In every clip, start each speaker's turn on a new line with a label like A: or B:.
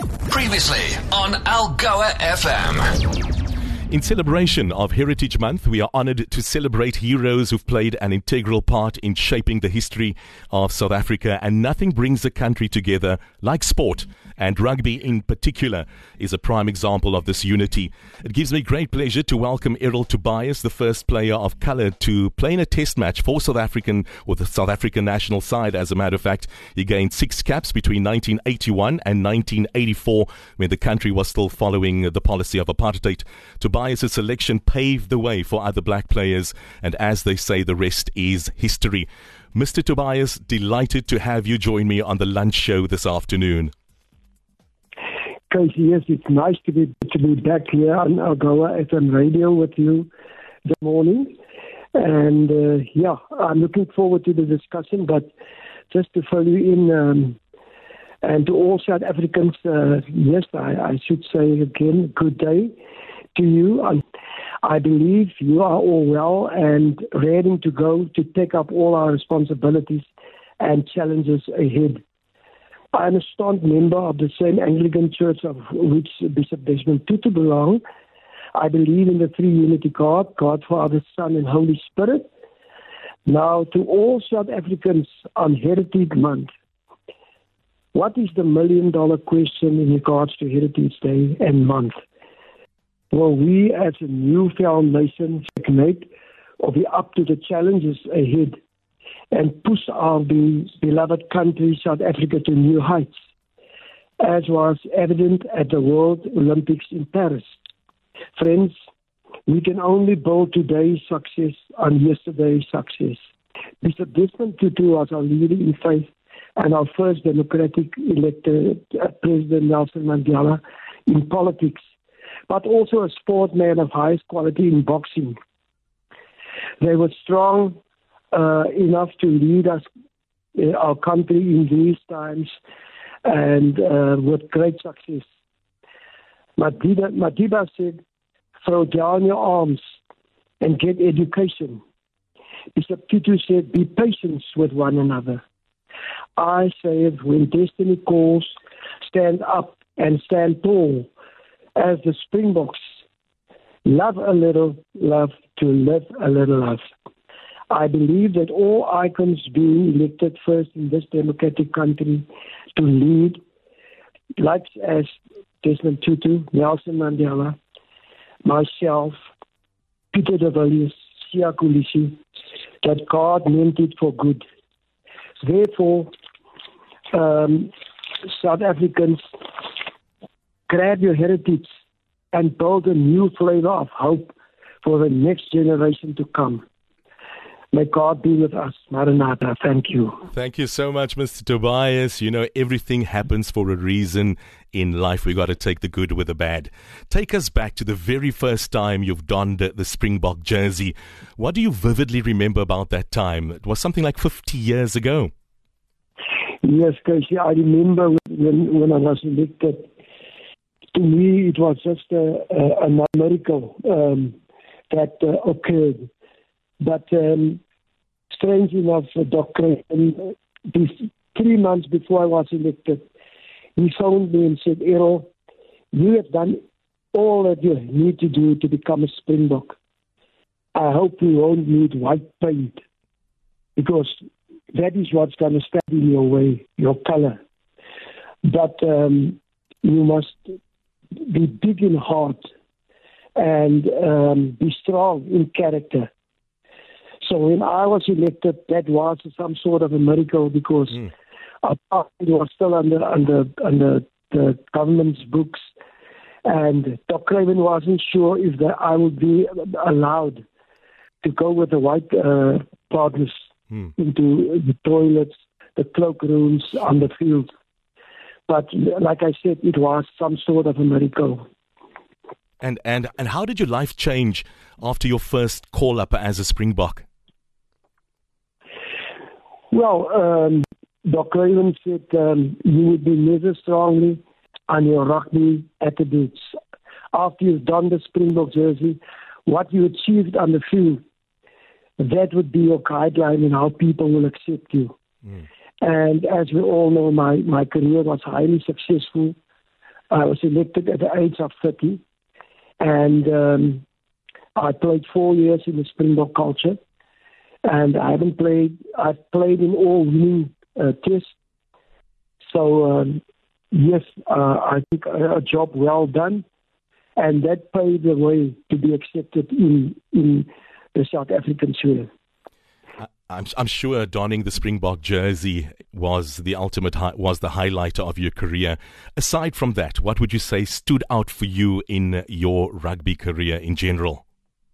A: Previously on Algoa FM.
B: In celebration of Heritage Month, we are honoured to celebrate heroes who've played an integral part in shaping the history of South Africa, and nothing brings a country together like sport, and rugby in particular is a prime example of this unity. It gives me great pleasure to welcome Errol Tobias, the first player of colour to play in a test match for the South African national side. As a matter of fact, he gained 6 caps between 1981 and 1984 when the country was still following the policy of apartheid. Tobias' selection paved the way for other black players, and as they say, the rest is history. Mr. Tobias, delighted to have you join me on the lunch show this afternoon.
C: Casey, yes, it's nice to be back here on Algoa FM radio with you this morning. And I'm looking forward to the discussion, but just to fill you in, and to all South Africans, yes, I should say again, good day to you. I believe you are all well and ready to go to take up all our responsibilities and challenges ahead. I am a staunch member of the same Anglican Church of which Bishop Desmond Tutu belongs. I believe in the three unity God, God, Father, Son, and Holy Spirit. Now, to all South Africans on Heritage Month, what is the $1 million question in regards to Heritage Day and month? Well, we as a newfound nation will be up to the challenges ahead and push our beloved country, South Africa, to new heights, as was evident at the World Olympics in Paris. Friends, we can only build today's success on yesterday's success. Bishop Desmond Tutu was our leader in faith and our first democratic elected President Nelson Mandela in politics, but also a sportsman of highest quality in boxing. They were strong enough to lead us, our country in these times, and with great success. Madiba said, throw down your arms and get education. Bishop Tutu said, be patient with one another. I say, when destiny calls, stand up and stand tall. As the Springboks, love a little, love to live a little love. I believe that all icons being elected first in this democratic country to lead, like as Desmond Tutu, Nelson Mandela, myself, Peter de Villiers, Siya Kolisi, that God meant it for good. Therefore, South Africans, grab your heritage and build a new flavor of hope for the next generation to come. May God be with us. Maranatha. Thank you.
B: Thank you so much, Mr. Tobias. You know, everything happens for a reason in life. We got to take the good with the bad. Take us back to the very first time you've donned the Springbok jersey. What do you vividly remember about that time? It was something like 50 years ago.
C: Yes, Casey. I remember when I was elected. To me, it was just a miracle that occurred. But strange enough, Dr. 3 months before I was elected, he phoned me and said, Errol, you have done all that you need to do to become a Springbok. I hope you won't need white paint, because that is what's going to stand in your way, your color. But you must be big in heart and be strong in character. So when I was elected, that was some sort of a miracle, because our party was still under the government's books, and Dr. Craven wasn't sure if I would be allowed to go with the white partners into the toilets, the cloakrooms on the field. But like I said, it was some sort of a miracle.
B: And how did your life change after your first call-up as a Springbok?
C: Well, Dr. Craven said you would be measured strongly on your rugby attributes. After you've done the Springbok jersey, what you achieved on the field, that would be your guideline in how people will accept you. And as we all know, my career was highly successful I was elected at the age of 30, and I played 4 years in the Springbok culture, and I've played in all winning tests. So, yes, I think a job well done, and that paved the way to be accepted in the South African sphere.
B: I'm sure donning the Springbok jersey was the ultimate was the highlight of your career. Aside from that, what would you say stood out for you in your rugby career in general?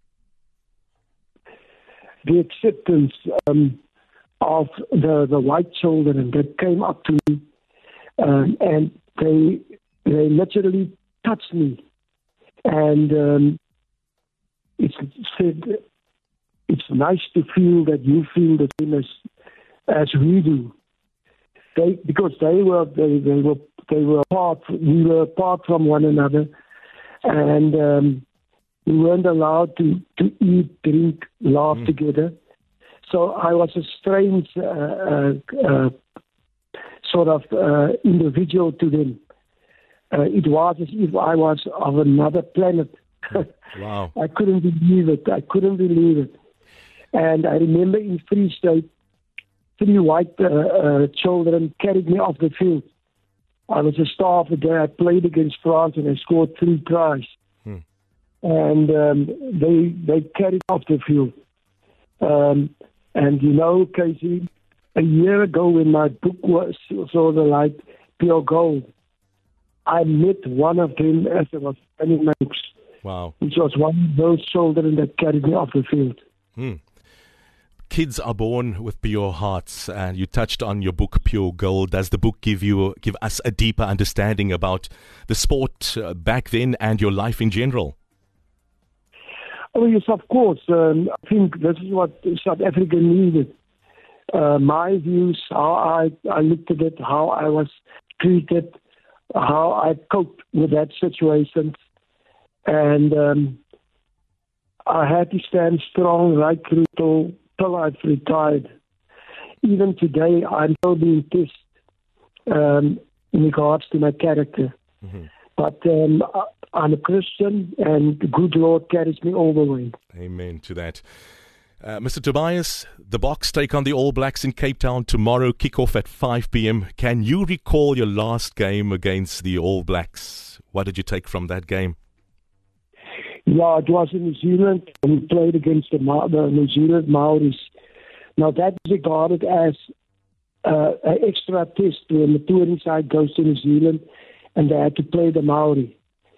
C: The acceptance of the white children that came up to me, and they literally touched me, and it said, it's nice to feel that you feel the same as we do. Because we were apart from one another, and we weren't allowed to eat, drink, laugh together. So I was a strange sort of individual to them. It was as if I was of another planet.
B: Wow!
C: I couldn't believe it. And I remember in Free State, 3 white children carried me off the field. I was a star for the day. I played against France and I scored 3 tries. And they carried off the field. And you know, Casey, a year ago when my book saw the light, Pure Gold, I met one of them as I was signing my books.
B: Wow.
C: Which was one of those children that carried me off the field.
B: Kids are born with pure hearts, and you touched on your book, Pure Gold. Does the book give us a deeper understanding about the sport back then and your life in general?
C: Oh, yes, of course. I think this is what South Africa needed. My views, how I looked at it, how I was treated, how I coped with that situation. And I had to stand strong right through till I've retired. Even today, I'm still being tested in regards to my character. But I'm a Christian, and the good Lord carries me all the way.
B: Amen to that. Mr. Tobias, the Boks take on the All Blacks in Cape Town tomorrow, kick-off at 5 p.m. Can you recall your last game against the All Blacks? What did you take from that game?
C: Yeah, it was in New Zealand, and we played against the New Zealand Maoris. Now, that is regarded as an extra test when the touring side goes to New Zealand, and they had to play the Maori.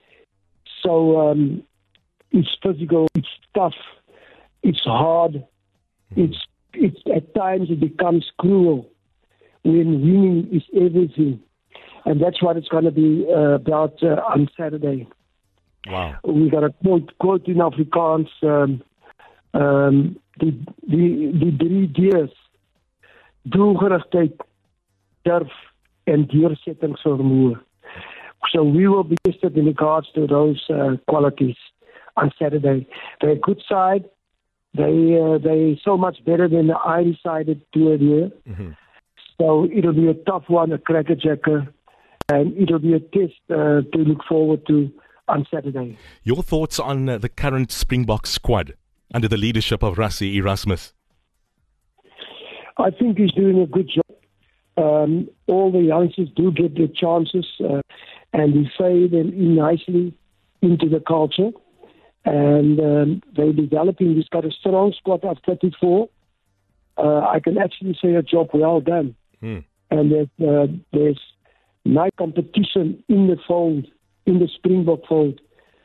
C: So it's physical, it's tough, it's hard, it's at times it becomes cruel when winning is everything. And that's what it's going to be about on Saturday.
B: Wow.
C: We got a quote in Afrikaans, die 3 D's, doelgerigtheid, durf en deursettingsvermoë. So we will be tested in regards to those qualities on Saturday. They're a good side. They so much better than the Irish side to a year. So it'll be a tough one, a crackerjacker, and it'll be a test to look forward to on Saturday.
B: Your thoughts on the current Springbok squad under the leadership of Rassie Erasmus?
C: I think he's doing a good job. All the youngsters do get their chances, and we fade them in nicely into the culture. And they're developing. He's got a strong squad of 34. I can actually say a job well done. And there's nice competition in the fold, in the Springbok fold,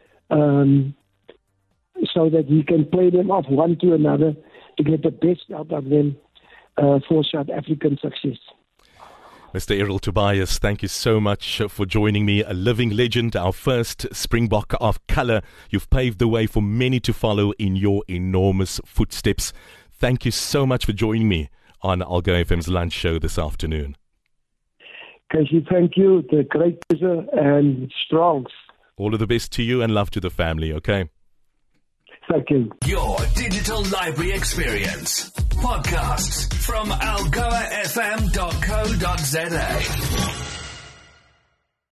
C: so that we can play them off one to another to get the best out of them for South African success.
B: Mr. Errol Tobias, thank you so much for joining me. A living legend, our first Springbok of colour. You've paved the way for many to follow in your enormous footsteps. Thank you so much for joining me on Algoa FM's lunch show this afternoon.
C: Casey, thank you. It's a great pleasure and strongs.
B: All of the best to you and love to the family, okay?
C: Thank you.
A: Your digital library experience. Podcasts from algoafm.co.za.